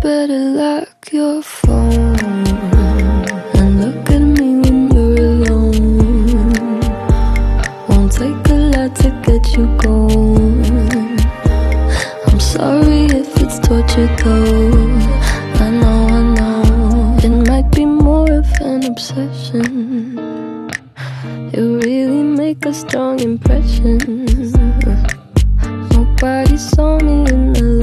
better lock your phone and look at me when you're alone. Won't take a lot to get you going. I'm sorry if it's torture though. I know it might be more of an obsession. You really make a strong impression. Nobody saw me in the